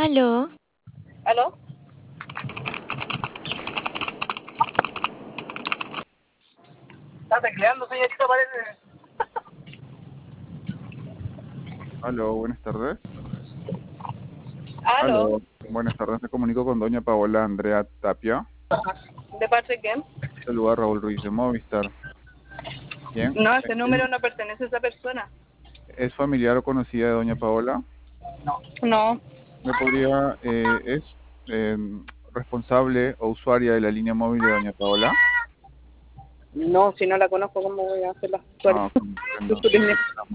Aló, ¿Aló? ¿Está tecleando, señorita, parece? Aló, buenas tardes. ¿Aló? Aló, buenas tardes. Me comunico con doña Paola Andrea Tapia. ¿De parte de quién? Saluda a Raúl Ruiz de Movistar. Bien. No, ese número no pertenece a esa persona. ¿Es familiar o conocida de doña Paola? No, ¿Me podría, es eh, responsable o usuaria de la línea móvil de doña Paola? no, si no la conozco, ¿cómo voy a hacer las Ah, historias? comprendo.